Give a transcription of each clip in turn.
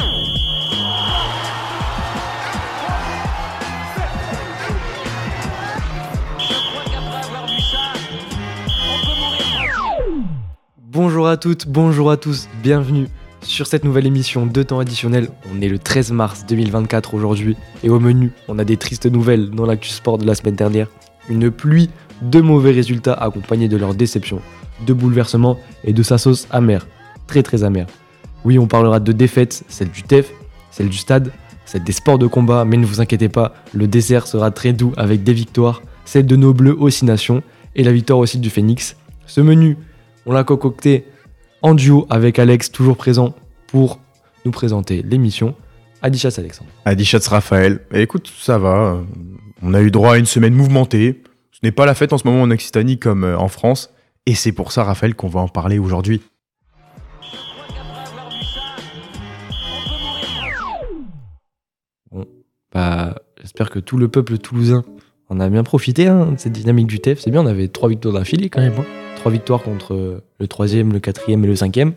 Bonjour à toutes, bonjour à tous, bienvenue sur cette nouvelle émission de temps additionnel. On est le 13 mars 2024 aujourd'hui et au menu, on a des tristes nouvelles dans l'actu sport de la semaine dernière. Une pluie de mauvais résultats accompagnés de leur déception, de bouleversements et de sa sauce amère, très très amère. Oui, on parlera de défaites, celle du TEF, celle du stade, celle des sports de combat, mais ne vous inquiétez pas, le dessert sera très doux avec des victoires, celle de nos bleus aux 6 nations et la victoire aussi du Phoenix. Ce menu, on l'a concocté en duo avec Alex, toujours présent pour nous présenter l'émission. Adichatz Alexandre. Adichatz Raphaël. Et écoute, ça va. On a eu droit à une semaine mouvementée. Ce n'est pas la fête en ce moment en Occitanie comme en France. Et c'est pour ça, Raphaël, qu'on va en parler aujourd'hui. Bon, j'espère que tout le peuple toulousain en a bien profité de cette dynamique du TEF. C'est bien, on avait 3 victoires d'affilée quand même. 3 victoires contre le 3e, le 4e et le 5e.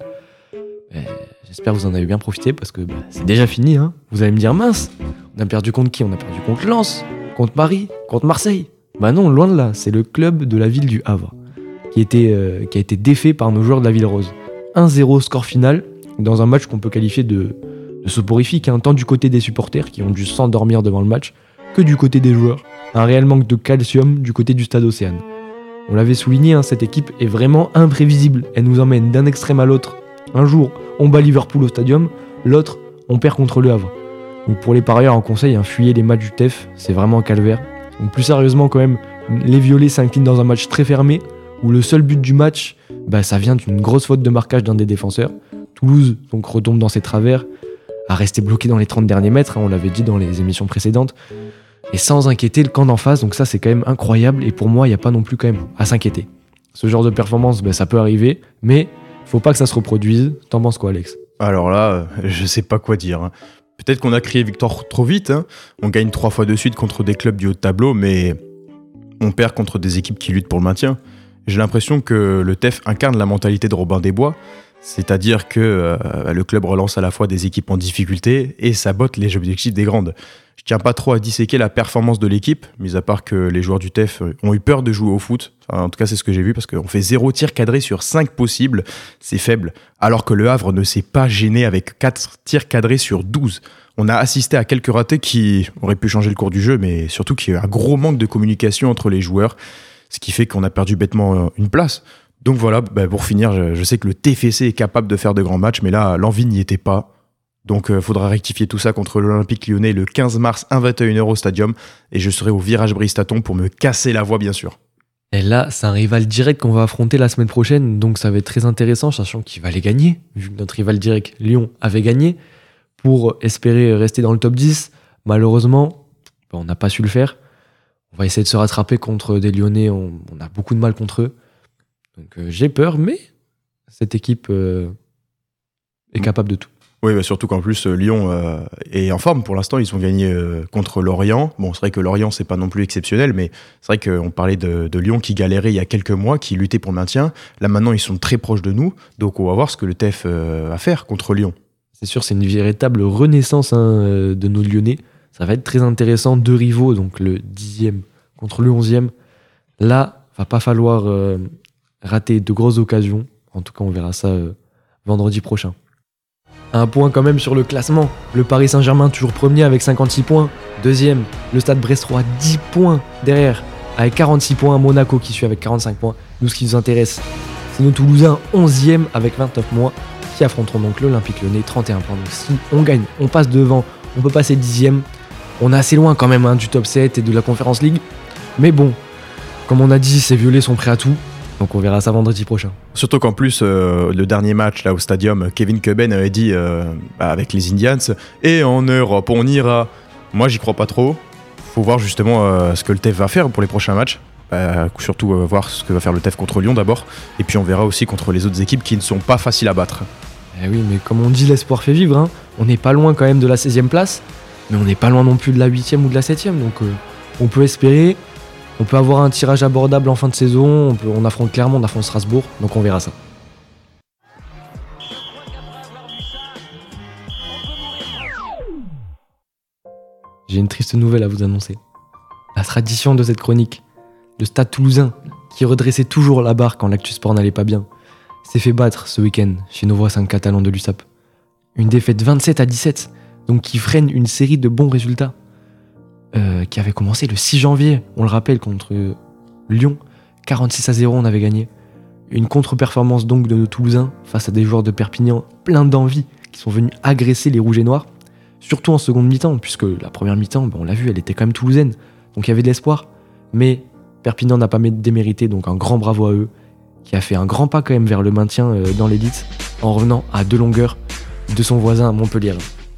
J'espère que vous en avez bien profité parce que c'est déjà fini. Vous allez me dire, mince, on a perdu contre qui ? On a perdu contre Lens, contre Paris, contre Marseille. Non, loin de là, c'est le club de la ville du Havre qui a été défait par nos joueurs de la Ville Rose. 1-0 score final dans un match qu'on peut qualifier de soporifique, tant du côté des supporters qui ont dû s'endormir devant le match que du côté des joueurs. Un réel manque de calcium du côté du stade Océane. On l'avait souligné, cette équipe est vraiment imprévisible. Elle nous emmène d'un extrême à l'autre. Un jour, on bat Liverpool au stadium, l'autre, on perd contre le Havre. Donc pour les parieurs en conseil, fuyez les matchs du TEF, c'est vraiment un calvaire. Donc plus sérieusement quand même, les Violets s'inclinent dans un match très fermé, où le seul but du match, ça vient d'une grosse faute de marquage d'un des défenseurs. Toulouse donc retombe dans ses travers, à rester bloqué dans les 30 derniers mètres, on l'avait dit dans les émissions précédentes. Et sans inquiéter le camp d'en face, donc ça c'est quand même incroyable, et pour moi il n'y a pas non plus quand même à s'inquiéter. Ce genre de performance, ça peut arriver, mais faut pas que ça se reproduise. T'en penses quoi, Alex ? Alors là, je sais pas quoi dire. Peut-être qu'on a crié victoire trop vite, on gagne 3 fois de suite contre des clubs du haut de tableau, mais on perd contre des équipes qui luttent pour le maintien. J'ai l'impression que le TEF incarne la mentalité de Robin des Bois, c'est-à-dire que le club relance à la fois des équipes en difficulté et sabote les objectifs des grandes. Je tiens pas trop à disséquer la performance de l'équipe, mis à part que les joueurs du TEF ont eu peur de jouer au foot. En tout cas, c'est ce que j'ai vu, parce qu'on fait 0 tir cadré sur 5 possibles. C'est faible. Alors que le Havre ne s'est pas gêné avec 4 tirs cadrés sur 12. On a assisté à quelques ratés qui auraient pu changer le cours du jeu, mais surtout qu'il y a eu un gros manque de communication entre les joueurs, ce qui fait qu'on a perdu bêtement une place. Donc voilà, pour finir, je sais que le TFC est capable de faire de grands matchs, mais là, l'envie n'y était pas. Donc faudra rectifier tout ça contre l'Olympique Lyonnais le 15 mars à 21h au Stadium, et je serai au virage Bristaton pour me casser la voix bien sûr. Et là, c'est un rival direct qu'on va affronter la semaine prochaine, donc ça va être très intéressant, sachant qu'il va les gagner, vu que notre rival direct, Lyon, avait gagné, pour espérer rester dans le top 10. Malheureusement, on n'a pas su le faire. On va essayer de se rattraper contre des Lyonnais, on a beaucoup de mal contre eux. Donc j'ai peur, mais cette équipe est capable de tout. Oui, surtout qu'en plus, Lyon est en forme. Pour l'instant, ils ont gagné contre Lorient. Bon, c'est vrai que Lorient, c'est pas non plus exceptionnel, mais c'est vrai qu'on parlait de Lyon qui galérait il y a quelques mois, qui luttait pour le maintien. Là, maintenant, ils sont très proches de nous. Donc, on va voir ce que le TEF va faire contre Lyon. C'est sûr, c'est une véritable renaissance de nos Lyonnais. Ça va être très intéressant. 2 rivaux, donc le 10e contre le 11e. Là, va pas falloir rater de grosses occasions. En tout cas, on verra ça vendredi prochain. Un point quand même sur le classement. Le Paris Saint-Germain toujours premier avec 56 points. Deuxième, le Stade Brestois 10 points derrière avec 46 points. Monaco qui suit avec 45 points. Nous, ce qui nous intéresse, c'est nos Toulousains 11e avec 29 points qui affronteront donc l'Olympique Lyonnais 31 points. Donc si on gagne, on passe devant, on peut passer 10e. On est assez loin quand même du top 7 et de la Conference League. Mais bon, comme on a dit, ces violets sont prêts à tout. Donc on verra ça vendredi prochain. Surtout qu'en plus, le dernier match là au Stadium, Kevin Cuben avait dit avec les Indians « Et en Europe, on ira ». Moi, j'y crois pas trop. Faut voir justement ce que le TEF va faire pour les prochains matchs. Surtout voir ce que va faire le TEF contre Lyon d'abord. Et puis on verra aussi contre les autres équipes qui ne sont pas faciles à battre. Eh oui, mais comme on dit, l'espoir fait vivre. On n'est pas loin quand même de la 16e place. Mais on n'est pas loin non plus de la 8e ou de la 7e. Donc on peut espérer. On peut avoir un tirage abordable en fin de saison, on affronte Clermont, on affronte Strasbourg, donc on verra ça. j'ai une triste nouvelle à vous annoncer. La tradition de cette chronique, le Stade Toulousain, qui redressait toujours la barre quand l'actu sport n'allait pas bien, s'est fait battre ce week-end chez nos voisins catalans de l'USAP. Une défaite 27-17, donc qui freine une série de bons résultats, qui avait commencé le 6 janvier, on le rappelle, contre Lyon. 46-0, on avait gagné. Une contre-performance donc de nos Toulousains face à des joueurs de Perpignan pleins d'envie qui sont venus agresser les Rouges et Noirs, surtout en seconde mi-temps, puisque la première mi-temps, on l'a vu, elle était quand même toulousaine, donc il y avait de l'espoir, mais Perpignan n'a pas démérité, donc un grand bravo à eux, qui a fait un grand pas quand même vers le maintien dans l'élite, en revenant à 2 longueurs de son voisin à Montpellier.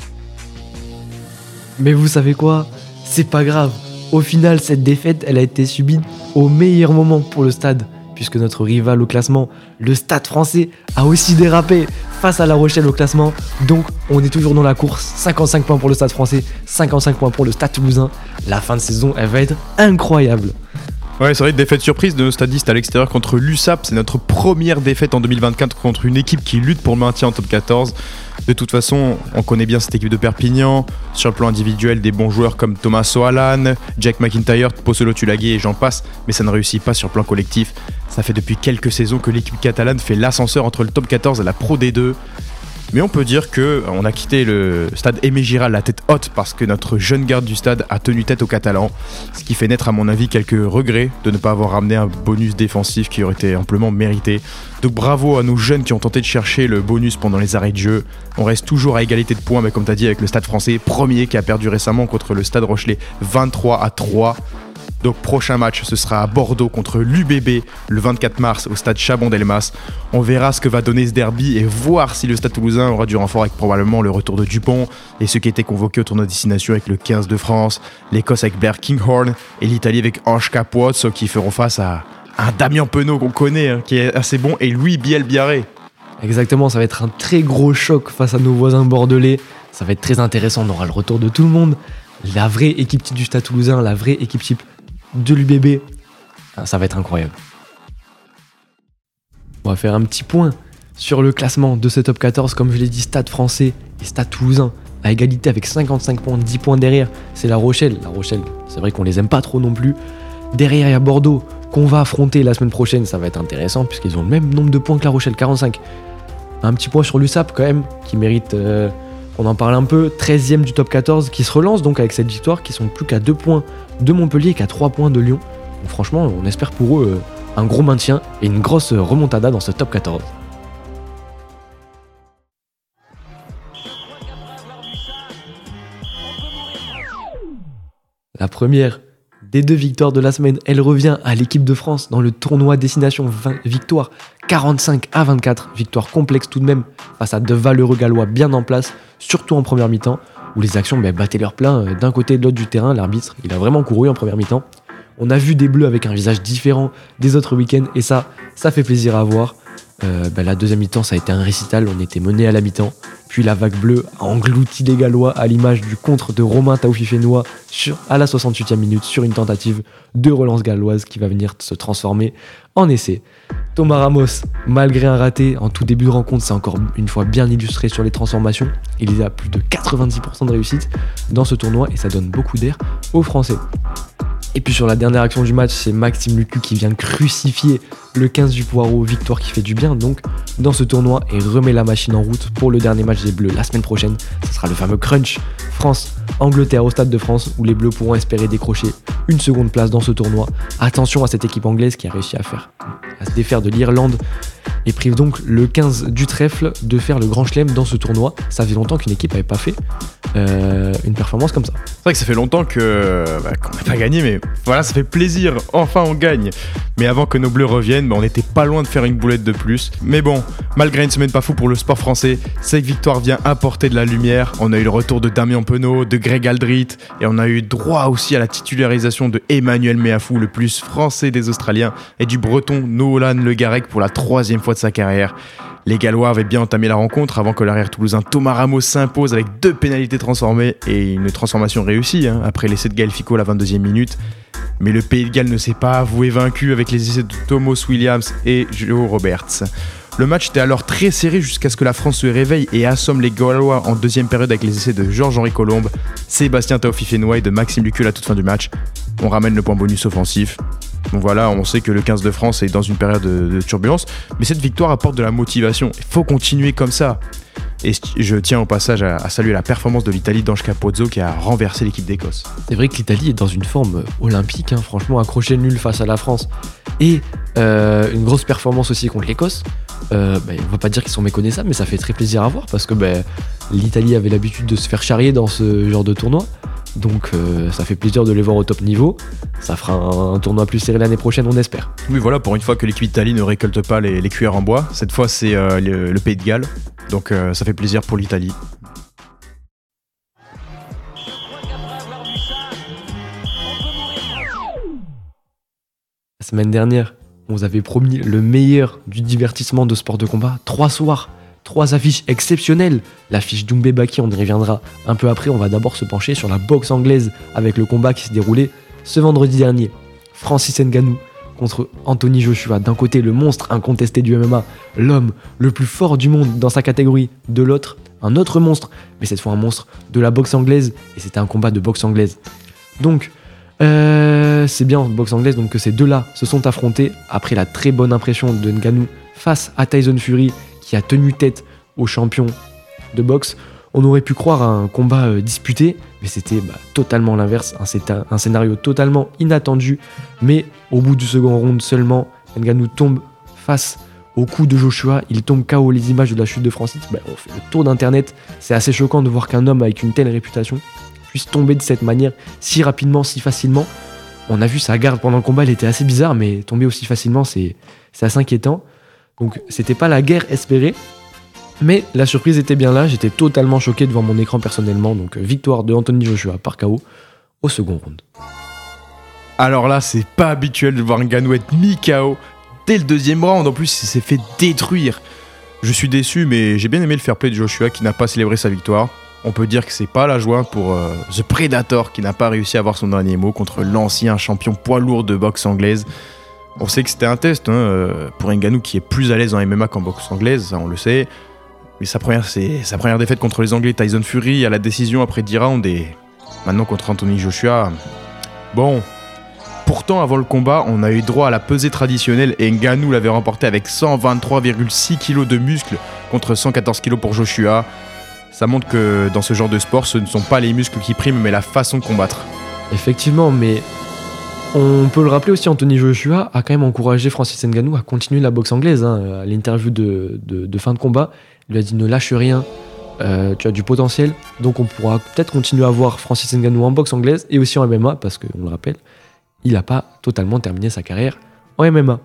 Mais vous savez quoi ? C'est pas grave. Au final, cette défaite, elle a été subie au meilleur moment pour le stade, puisque notre rival au classement, le Stade Français, a aussi dérapé face à La Rochelle au classement. Donc, on est toujours dans la course. 55 points pour le Stade Français, 55 points pour le Stade Toulousain. La fin de saison, elle va être incroyable. Ouais, c'est vrai, défaite surprise de nos stadistes à l'extérieur contre l'USAP. C'est notre première défaite en 2024 contre une équipe qui lutte pour le maintien en top 14. De toute façon, on connaît bien cette équipe de Perpignan. Sur le plan individuel, des bons joueurs comme Thomas Soalan, Jack McIntyre, Pozzolo Tulagi et j'en passe, mais ça ne réussit pas sur le plan collectif. Ça fait depuis quelques saisons que l'équipe catalane fait l'ascenseur entre le top 14 et la Pro D2. Mais on peut dire qu'on a quitté le stade Aimé Giral la tête haute parce que notre jeune garde du stade a tenu tête aux Catalans, ce qui fait naître à mon avis quelques regrets de ne pas avoir ramené un bonus défensif qui aurait été amplement mérité. Donc bravo à nos jeunes qui ont tenté de chercher le bonus pendant les arrêts de jeu. On reste toujours à égalité de points, mais comme tu as dit, avec le Stade Français, premier qui a perdu récemment contre le Stade Rochelais 23-3. Donc prochain match, ce sera à Bordeaux contre l'UBB le 24 mars au stade Chabon-Delmas. On verra ce que va donner ce derby et voir si le Stade Toulousain aura du renfort avec probablement le retour de Dupont et ceux qui étaient convoqués au tournoi destination avec le 15 de France, l'Écosse avec Blair Kinghorn et l'Italie avec Ange Capuozzo qui feront face à un Damien Penaud qu'on connaît, qui est assez bon, et Louis Biel-Biarré. Exactement, ça va être un très gros choc face à nos voisins bordelais. Ça va être très intéressant, on aura le retour de tout le monde. La vraie équipe type du Stade Toulousain, la vraie équipe type de l'UBB, ça va être incroyable. On va faire un petit point sur le classement de ce top 14. Comme je l'ai dit, Stade Français et Stade Toulousain à égalité avec 55 points, 10 points derrière, c'est La Rochelle. La Rochelle, c'est vrai qu'on les aime pas trop non plus. Derrière, il y a Bordeaux qu'on va affronter la semaine prochaine, ça va être intéressant puisqu'ils ont le même nombre de points que La Rochelle, 45. Un petit point sur l'USAP quand même, qui mérite qu'on en parle un peu, 13e du top 14, qui se relance donc avec cette victoire, qui sont plus qu'à 2 points de Montpellier et qu'à 3 points de Lyon. Donc franchement, on espère pour eux un gros maintien et une grosse remontada dans ce top 14. La première des 2 victoires de la semaine, elle revient à l'équipe de France dans le tournoi Destination Victoire 45-24, victoire complexe tout de même face à de valeureux Gallois bien en place, surtout en première mi-temps, où les actions battaient leur plein d'un côté et de l'autre du terrain. L'arbitre, il a vraiment couru en première mi-temps. On a vu des Bleus avec un visage différent des autres week-ends, et ça fait plaisir à voir. La deuxième mi-temps, ça a été un récital, on était mené à la mi-temps, puis la vague bleue a englouti les Gallois à l'image du contre de Romain Taoufifénois à la 68e minute sur une tentative de relance galloise qui va venir se transformer en essai. Thomas Ramos, malgré un raté en tout début de rencontre, c'est encore une fois bien illustré sur les transformations. Il est à plus de 90% de réussite dans ce tournoi et ça donne beaucoup d'air aux Français. Et puis sur la dernière action du match, c'est Maxime Lucu qui vient crucifier le 15 du Poireau, victoire qui fait du bien donc dans ce tournoi et remet la machine en route pour le dernier match des Bleus la semaine prochaine. Ce sera le fameux crunch France-Angleterre au Stade de France où les Bleus pourront espérer décrocher une seconde place dans ce tournoi. Attention à cette équipe anglaise qui a réussi à se défaire de l'Irlande et prive donc le 15 du trèfle de faire le grand chelem dans ce tournoi. Ça fait longtemps qu'une équipe n'avait pas fait une performance comme ça. C'est vrai que ça fait longtemps qu'on n'a pas gagné, mais voilà, ça fait plaisir, enfin on gagne. Mais avant que nos Bleus reviennent, on n'était pas loin de faire une boulette de plus. Mais bon, malgré une semaine pas fou pour le sport français, cette victoire vient apporter de la lumière. On a eu le retour de Damien Penaud, de Greg Aldrit, et on a eu droit aussi à la titularisation de Emmanuel Meafou, le plus français des Australiens, et du breton Nolan Le Garec pour la 3e fois de sa carrière. Les Gallois avaient bien entamé la rencontre avant que l'arrière toulousain Thomas Ramos s'impose avec 2 pénalités transformées et une transformation réussie après l'essai de Gaël Ficot à la 22e minute. Mais le Pays de Galles ne s'est pas avoué vaincu avec les essais de Thomas Williams et Joe Roberts. Le match était alors très serré jusqu'à ce que la France se réveille et assomme les Gallois en deuxième période avec les essais de Georges-Henri Colombe, Sébastien Taofi-Fenoy et de Maxime Lucu à la toute fin du match. On ramène le point bonus offensif. Donc voilà, on sait que le 15 de France est dans une période de turbulence, mais cette victoire apporte de la motivation. Il faut continuer comme ça. Et je tiens au passage à saluer la performance de l'Italie d'Ange Capozzo qui a renversé l'équipe d'Écosse. C'est vrai que l'Italie est dans une forme olympique, hein. Franchement, accroché nul face à la France et une grosse performance aussi contre l'Écosse. On va pas dire qu'ils sont méconnaissables, mais ça fait très plaisir à voir parce que l'Italie avait l'habitude de se faire charrier dans ce genre de tournoi. Donc ça fait plaisir de les voir au top niveau. Ça fera un tournoi plus serré l'année prochaine, on espère. Oui, voilà, pour une fois que l'équipe d'Italie ne récolte pas les cuillères en bois. Cette fois, c'est le Pays de Galles. Donc ça fait plaisir pour l'Italie. La semaine dernière, on vous avait promis le meilleur du divertissement de sport de combat. 3 soirs, 3 affiches exceptionnelles. L'affiche Doumbé Baki, on y reviendra un peu après. On va d'abord se pencher sur la boxe anglaise avec le combat qui s'est déroulé ce vendredi dernier. Francis Ngannou contre Anthony Joshua. D'un côté, le monstre incontesté du MMA, l'homme le plus fort du monde dans sa catégorie. De l'autre, un autre monstre, mais cette fois un monstre de la boxe anglaise. Et c'était un combat de boxe anglaise. Donc, c'est bien en boxe anglaise donc que ces deux-là se sont affrontés après la très bonne impression de Ngannou face à Tyson Fury qui a tenu tête au champion de boxe. On aurait pu croire à un combat disputé, mais c'était totalement l'inverse, un scénario totalement inattendu. Mais au bout du second round seulement, Ngannou tombe face au coup de Joshua, il tombe KO. Les images de la chute de Francis, on fait le tour d'internet. C'est assez choquant de voir qu'un homme avec une telle réputation puisse tomber de cette manière si rapidement, si facilement. On a vu sa garde pendant le combat, elle était assez bizarre, mais tomber aussi facilement, c'est assez inquiétant. Donc c'était pas la guerre espérée, mais la surprise était bien là. J'étais totalement choqué devant mon écran personnellement. Donc victoire de Anthony Joshua par KO au second round. Alors là, c'est pas habituel de voir Ngannou être mis KO dès le deuxième round. En plus, il s'est fait détruire. Je suis déçu, mais j'ai bien aimé le fair play de Joshua qui n'a pas célébré sa victoire. On peut dire que c'est pas la joie pour The Predator qui n'a pas réussi à avoir son dernier mot contre l'ancien champion poids lourd de boxe anglaise. On sait que c'était un test pour Ngannou qui est plus à l'aise en MMA qu'en boxe anglaise, ça on le sait. Mais c'est sa première défaite contre les Anglais, Tyson Fury, à la décision après 10 rounds et maintenant contre Anthony Joshua. Bon, pourtant avant le combat, on a eu droit à la pesée traditionnelle et Ngannou l'avait remporté avec 123,6 kg de muscles contre 114 kg pour Joshua. Ça montre que dans ce genre de sport, ce ne sont pas les muscles qui priment, mais la façon de combattre. Effectivement, mais on peut le rappeler aussi, Anthony Joshua a quand même encouragé Francis Ngannou à continuer la boxe anglaise. À l'interview de fin de combat, il lui a dit ne lâche rien, tu as du potentiel, donc on pourra peut-être continuer à voir Francis Ngannou en boxe anglaise et aussi en MMA, parce qu'on le rappelle, il n'a pas totalement terminé sa carrière en MMA.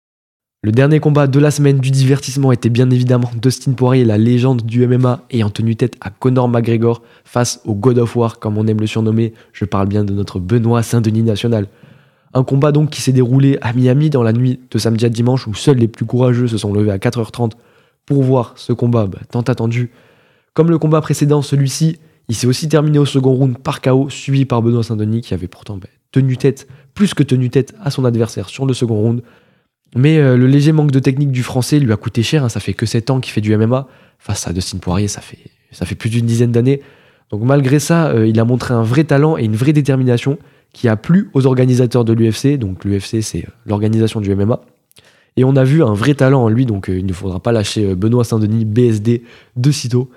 Le dernier combat de la semaine du divertissement était bien évidemment Dustin Poirier, la légende du MMA, ayant tenu tête à Conor McGregor face au God of War, comme on aime le surnommer. Je parle bien de notre Benoît Saint-Denis national. Un combat donc qui s'est déroulé à Miami dans la nuit de samedi à dimanche, où seuls les plus courageux se sont levés à 4h30 pour voir ce combat tant attendu. Comme le combat précédent, celui-ci, il s'est aussi terminé au second round par KO, suivi par Benoît Saint-Denis qui avait pourtant plus que tenu tête à son adversaire sur le second round. Mais le léger manque de technique du français lui a coûté cher, ça fait que 7 ans qu'il fait du MMA. Face à Dustin Poirier, ça fait plus d'une dizaine d'années. Donc malgré ça, il a montré un vrai talent et une vraie détermination qui a plu aux organisateurs de l'UFC. Donc l'UFC, c'est l'organisation du MMA. Et on a vu un vrai talent en lui, donc il ne faudra pas lâcher Benoît Saint-Denis, BSD, de sitôt.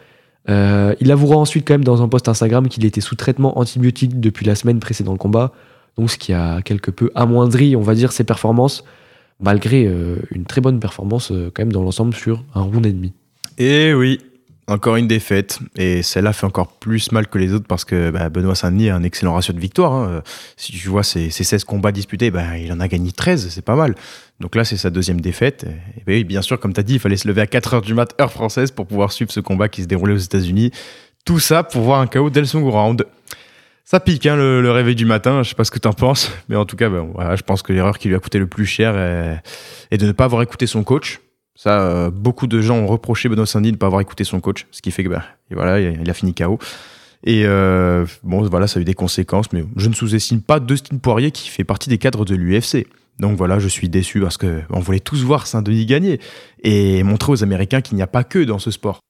Il avouera ensuite quand même dans un post Instagram qu'il était sous traitement antibiotique depuis la semaine précédant le combat. Donc ce qui a quelque peu amoindri, on va dire, ses performances, malgré une très bonne performance quand même dans l'ensemble sur un round et demi. Et oui, encore une défaite. Et celle-là fait encore plus mal que les autres parce que Benoît Saint-Denis a un excellent ratio de victoire. Si tu vois ses 16 combats disputés, il en a gagné 13, c'est pas mal. Donc là, c'est sa deuxième défaite. Et oui, bien sûr, comme tu as dit, il fallait se lever à 4h du mat', heure française, pour pouvoir suivre ce combat qui se déroulait aux États-Unis. Tout ça pour voir un KO dès le second round. Ça pique le réveil du matin, je sais pas ce que t'en penses, mais en tout cas, voilà, je pense que l'erreur qui lui a coûté le plus cher est de ne pas avoir écouté son coach. Ça, beaucoup de gens ont reproché Benoît Saint-Denis de ne pas avoir écouté son coach, ce qui fait que voilà, il a fini KO. Et voilà, ça a eu des conséquences, mais je ne sous-estime pas Dustin Poirier qui fait partie des cadres de l'UFC. Donc voilà, je suis déçu parce qu'on voulait tous voir Saint-Denis gagner et montrer aux Américains qu'il n'y a pas que dans ce sport.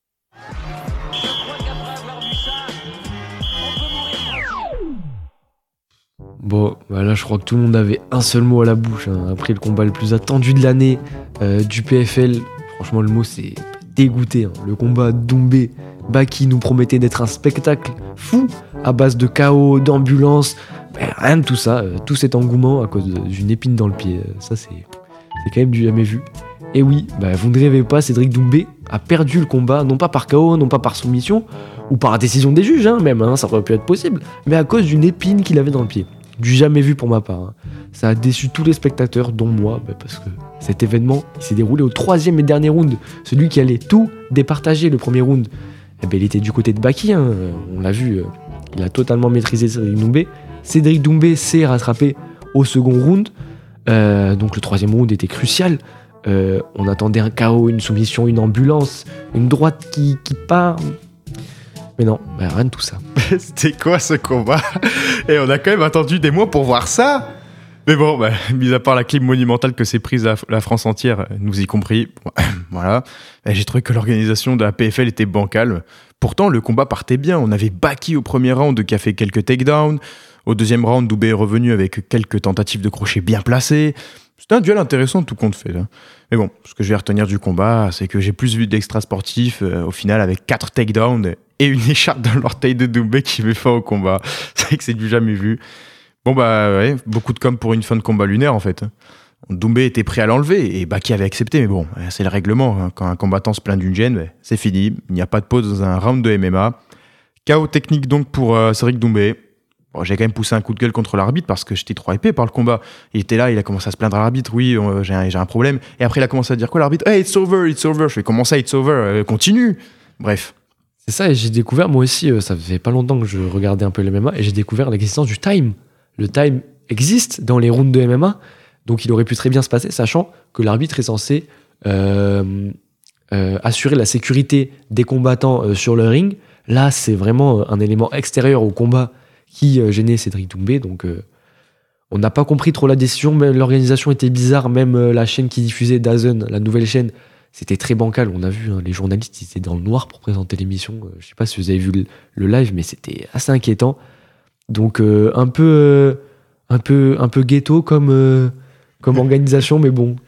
Bon, bah là je crois que tout le monde avait un seul mot à la bouche, hein. Après le combat le plus attendu de l'année du PFL, franchement le mot c'est dégoûté, hein. Le combat Doumbé-Baki nous promettait d'être un spectacle fou à base de chaos, d'ambulance, rien de tout ça, tout cet engouement à cause d'une épine dans le pied, ça c'est quand même du jamais vu. Et oui, vous ne rêvez pas, Cédric Doumbé a perdu le combat, non pas par KO, non pas par soumission, ou par décision des juges, même, ça aurait pu être possible, mais à cause d'une épine qu'il avait dans le pied. Du jamais vu pour ma part, hein. Ça a déçu tous les spectateurs, dont moi, parce que cet événement il s'est déroulé au 3e et dernier round. Celui qui allait tout départager le premier round, il était du côté de Baki, hein. On l'a vu, il a totalement maîtrisé Cédric Doumbé. Cédric Doumbé s'est rattrapé au second round, donc le 3e round était crucial. On attendait un KO, une soumission, une ambulance, une droite qui part. Mais non, rien de tout ça. C'était quoi ce combat? Et on a quand même attendu des mois pour voir ça. Mais bon, mis à part la clim monumentale que s'est prise la France entière, nous y compris, voilà, j'ai trouvé que l'organisation de la PFL était bancale. Pourtant, le combat partait bien. On avait Baki au premier round qui a fait quelques takedowns. Au deuxième round, Doumbé est revenu avec quelques tentatives de crochet bien placées. C'était un duel intéressant tout compte fait, là. Mais bon, ce que je vais retenir du combat, c'est que j'ai plus vu d'extra sportifs au final avec 4 takedowns et une écharpe dans l'orteil de Doumbé qui met fin au combat. C'est vrai que c'est du jamais vu. Bon ouais, beaucoup de com pour une fin de combat lunaire en fait. Doumbé était prêt à l'enlever et Baki avait accepté, mais bon, c'est le règlement, hein. Quand un combattant se plaint d'une gêne, c'est fini. Il n'y a pas de pause dans un round de MMA. KO technique donc pour Cédric Doumbé. Bon, j'ai quand même poussé un coup de gueule contre l'arbitre parce que j'étais trop hypé par le combat. Il était là, il a commencé à se plaindre à l'arbitre. Oui, j'ai un problème. Et après, il a commencé à dire quoi l'arbitre? Hey, it's over, it's over. Je fais comment ça, it's over? Continue. Bref. C'est ça, et j'ai découvert, moi aussi, ça fait pas longtemps que je regardais un peu le MMA, et j'ai découvert l'existence du time. Le time existe dans les rounds de MMA, donc il aurait pu très bien se passer, sachant que l'arbitre est censé assurer la sécurité des combattants sur le ring. Là, c'est vraiment un élément extérieur au combat qui gênait Cédric Doumbé, donc on n'a pas compris trop la décision, mais l'organisation était bizarre, même la chaîne qui diffusait DAZN, la nouvelle chaîne, c'était très bancal. On a vu, les journalistes, ils étaient dans le noir pour présenter l'émission. Je sais pas si vous avez vu le live, mais c'était assez inquiétant. Donc un peu ghetto comme organisation, mais bon,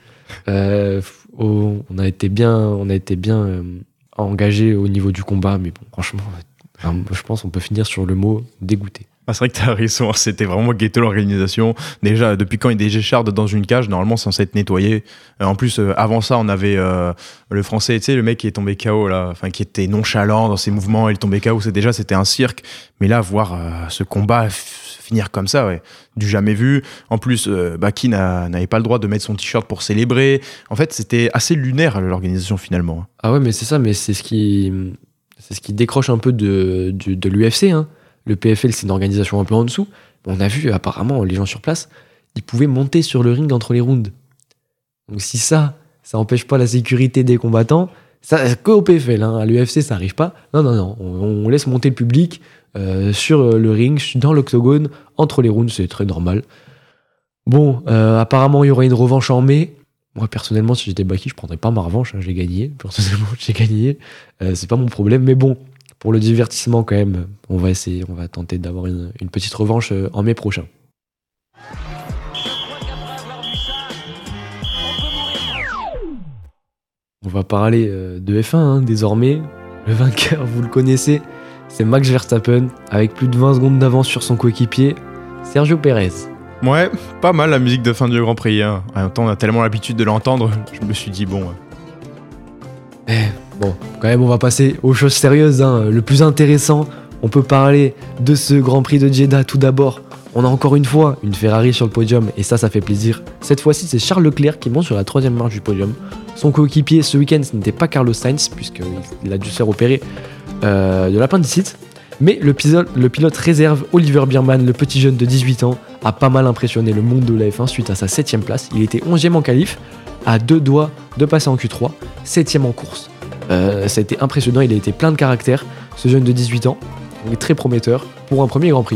on a été bien engagé au niveau du combat, mais bon, franchement, je pense qu'on peut finir sur le mot dégoûté. C'est vrai que t'as raison, c'était vraiment ghetto l'organisation. Déjà, depuis quand il y a des échardes dans une cage, normalement c'est censé être nettoyé. En plus, avant ça, on avait le français, tu sais, le mec qui est tombé KO, là, enfin, qui était nonchalant dans ses mouvements, il tombait KO, c'était un cirque. Mais là, voir ce combat finir comme ça, ouais, du jamais vu. En plus, Baki n'avait pas le droit de mettre son t-shirt pour célébrer. En fait, c'était assez lunaire l'organisation finalement. Ah ouais, mais c'est ça, mais c'est ce qui décroche un peu de l'UFC, hein. Le PFL, c'est une organisation un peu en dessous. On a vu, apparemment, les gens sur place, ils pouvaient monter sur le ring entre les rounds. Donc si ça empêche pas la sécurité des combattants, ça, que au PFL, hein. À l'UFC, ça arrive pas. Non, on laisse monter le public sur le ring, dans l'octogone, entre les rounds, c'est très normal. Bon, apparemment, il y aurait une revanche en mai. Moi, personnellement, si j'étais Baki, je prendrais pas ma revanche, hein. J'ai gagné. Personnellement, j'ai gagné. C'est pas mon problème, mais bon. Pour le divertissement, quand même, on va tenter d'avoir une petite revanche en mai prochain. On va parler de F1, hein, désormais. Le vainqueur, vous le connaissez, c'est Max Verstappen, avec plus de 20 secondes d'avance sur son coéquipier, Sergio Pérez. Ouais, pas mal la musique de fin du Grand Prix, hein. En même temps, on a tellement l'habitude de l'entendre, je me suis dit, bon... Bon, quand même, on va passer aux choses sérieuses, hein. Le plus intéressant, on peut parler de ce Grand Prix de Jeddah tout d'abord. On a encore une fois une Ferrari sur le podium, et ça fait plaisir. Cette fois-ci, c'est Charles Leclerc qui monte sur la 3e marche du podium. Son coéquipier ce week-end, ce n'était pas Carlos Sainz, puisqu'il a dû se faire opérer de l'appendicite. Mais le pilote réserve, Oliver Biermann, le petit jeune de 18 ans, a pas mal impressionné le monde de la F1 suite à sa 7e place. Il était 11e en qualif, à 2 doigts de passer en Q3, 7e en course. Ça a été impressionnant, il a été plein de caractère, ce jeune de 18 ans. Il est très prometteur pour un premier Grand Prix.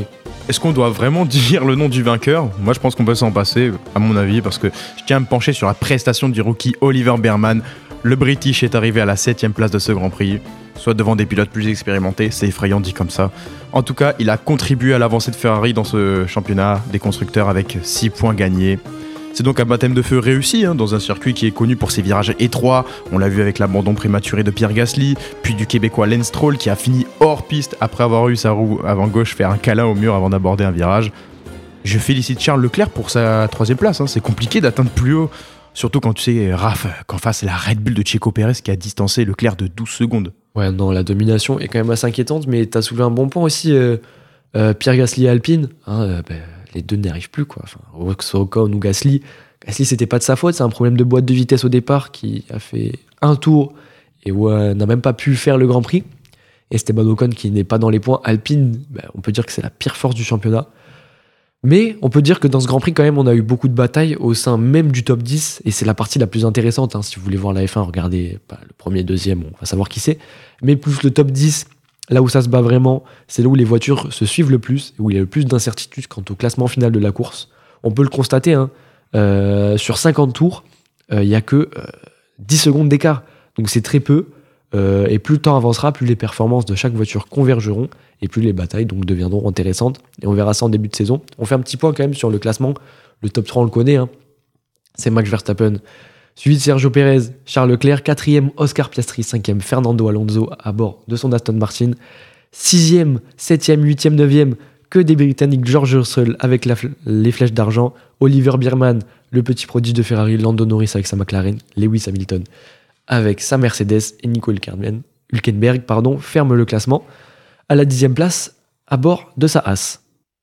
Est-ce qu'on doit vraiment dire le nom du vainqueur ? Moi, je pense qu'on peut s'en passer, à mon avis, parce que je tiens à me pencher sur la prestation du rookie Oliver Bearman. Le British est arrivé à la 7ème place de ce Grand Prix, soit devant des pilotes plus expérimentés, c'est effrayant dit comme ça. En tout cas, il a contribué à l'avancée de Ferrari dans ce championnat des constructeurs avec 6 points gagnés. C'est donc un baptême de feu réussi dans un circuit qui est connu pour ses virages étroits. On l'a vu avec l'abandon prématuré de Pierre Gasly, puis du Québécois Lance Stroll qui a fini hors piste après avoir eu sa roue avant gauche faire un câlin au mur avant d'aborder un virage. Je félicite Charles Leclerc pour sa 3ème place, c'est compliqué d'atteindre plus haut. Surtout quand tu sais, Raph, qu'en face c'est la Red Bull de Checo Pérez qui a distancé Leclerc de 12 secondes. Ouais, non, la domination est quand même assez inquiétante, mais t'as soulevé un bon point aussi, Pierre Gasly et Alpine. Les deux n'y arrivent plus, quoi. Enfin, que ce soit Ocon ou Gasly. Gasly, c'était pas de sa faute, c'est un problème de boîte de vitesse au départ qui a fait un tour et où n'a même pas pu faire le Grand Prix. Et Esteban Ocon qui n'est pas dans les points. Alpine, on peut dire que c'est la pire force du championnat. Mais on peut dire que dans ce Grand Prix, quand même, on a eu beaucoup de batailles au sein même du top 10. Et c'est la partie la plus intéressante. Si vous voulez voir la F1, regardez le premier, deuxième, on va savoir qui c'est. Mais plus le top 10, là où ça se bat vraiment, c'est là où les voitures se suivent le plus, et où il y a le plus d'incertitudes quant au classement final de la course. On peut le constater, sur 50 tours, il n'y a que 10 secondes d'écart. Donc c'est très peu. Et plus le temps avancera, plus les performances de chaque voiture convergeront, et plus les batailles donc deviendront intéressantes. Et on verra ça en début de saison. On fait un petit point quand même sur le classement. Le top 3, on le connaît. C'est Max Verstappen, suivi de Sergio Pérez, Charles Leclerc, 4e Oscar Piastri, 5e Fernando Alonso à bord de son Aston Martin, 6e, 7e, 8e, 9e, que des Britanniques, George Russell avec les flèches d'argent, Oliver Bearman, le petit prodige de Ferrari, Lando Norris avec sa McLaren, Lewis Hamilton avec sa Mercedes et Nico Hülkenberg ferme le classement à la 10e place à bord de sa Haas.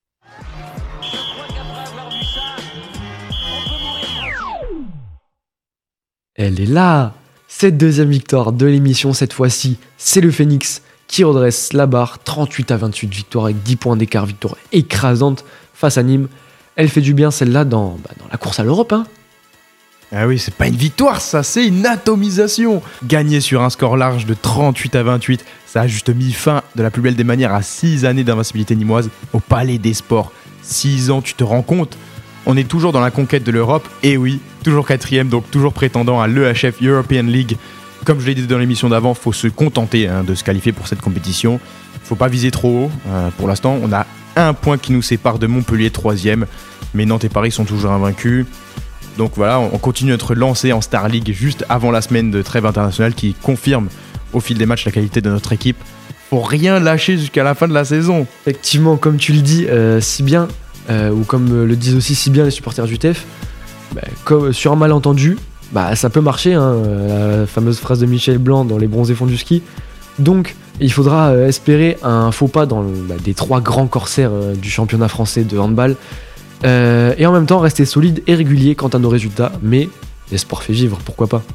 Elle est là, cette 2e victoire de l'émission cette fois-ci, c'est le Phoenix qui redresse la barre, 38-28 victoire avec 10 points d'écart, victoire écrasante face à Nîmes. Elle fait du bien celle-là dans la course à l'Europe. Ah oui, c'est pas une victoire ça, c'est une atomisation. Gagner sur un score large de 38-28, ça a juste mis fin de la plus belle des manières à 6 années d'invincibilité nîmoise au Palais des Sports. 6 ans, tu te rends compte ? On est toujours dans la conquête de l'Europe, et oui, toujours 4e, donc toujours prétendant à l'EHF European League. Comme je l'ai dit dans l'émission d'avant, faut se contenter de se qualifier pour cette compétition. Faut pas viser trop haut. Pour l'instant, on a un point qui nous sépare de Montpellier 3e, mais Nantes et Paris sont toujours invaincus. Donc voilà, on continue notre lancée en Star League juste avant la semaine de trêve internationale qui confirme au fil des matchs la qualité de notre équipe. Faut rien lâcher jusqu'à la fin de la saison. Effectivement, comme tu le dis si bien, ou comme le disent aussi si bien les supporters du TEF, comme sur un malentendu, ça peut marcher, la fameuse phrase de Michel Blanc dans Les Bronzés fonds du ski. Donc il faudra espérer un faux pas dans des 3 grands corsaires du championnat français de handball. Et en même temps rester solide et régulier quant à nos résultats, mais l'espoir fait vivre, pourquoi pas.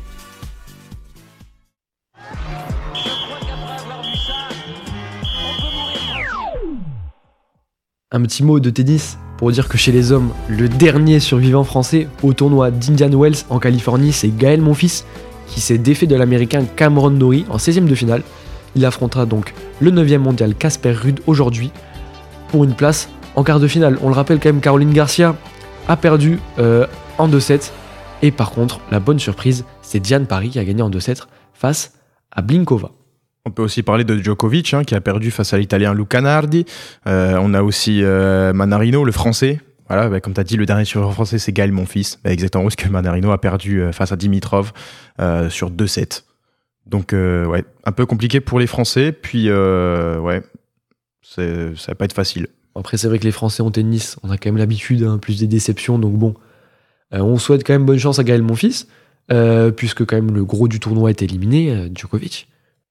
Un petit mot de tennis pour dire que chez les hommes, le dernier survivant français au tournoi d'Indian Wells en Californie, c'est Gaël Monfils qui s'est défait de l'américain Cameron Norrie en 16e de finale. Il affrontera donc le 9e mondial Casper Ruud aujourd'hui pour une place en quart de finale. On le rappelle quand même, Caroline Garcia a perdu en 2-7. Et par contre, la bonne surprise, c'est Diane Parry qui a gagné en 2-7 face à Blinkova. On peut aussi parler de Djokovic qui a perdu face à l'Italien Luca Nardi. On a aussi Manarino, le Français. Voilà, comme tu as dit, le dernier survivant français, c'est Gaël Monfils. Exactement où ce que Manarino a perdu face à Dimitrov sur 2-7. Donc, un peu compliqué pour les Français. Puis, ça va pas être facile. Après, c'est vrai que les Français en tennis, on a quand même l'habitude, plus des déceptions. Donc bon, on souhaite quand même bonne chance à Gaël Monfils, puisque quand même le gros du tournoi est éliminé, Djokovic.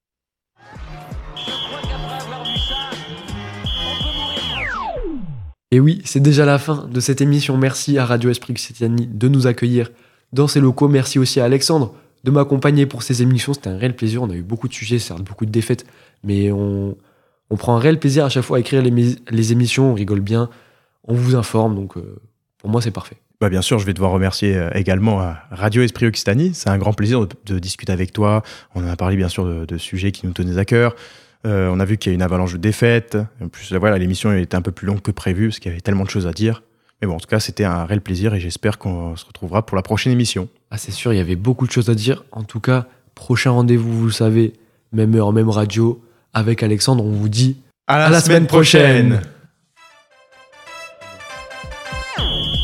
Et oui, c'est déjà la fin de cette émission. Merci à Radio Esprit Occitanie de nous accueillir dans ses locaux. Merci aussi à Alexandre de m'accompagner pour ces émissions. C'était un réel plaisir. On a eu beaucoup de sujets, certes beaucoup de défaites, mais on prend un réel plaisir à chaque fois à écrire les émissions. On rigole bien, on vous informe. Donc pour moi, c'est parfait. Bien sûr, je vais devoir remercier également Radio Esprit Occitanie. C'est un grand plaisir de discuter avec toi. On en a parlé bien sûr de sujets qui nous tenaient à cœur. On a vu qu'il y a une avalanche de défaites. En plus, voilà, l'émission était un peu plus longue que prévu parce qu'il y avait tellement de choses à dire. Mais bon, en tout cas, c'était un réel plaisir et j'espère qu'on se retrouvera pour la prochaine émission. Ah, c'est sûr, il y avait beaucoup de choses à dire. En tout cas, prochain rendez-vous, vous le savez, même heure, même radio. Avec Alexandre, on vous dit à la semaine prochaine.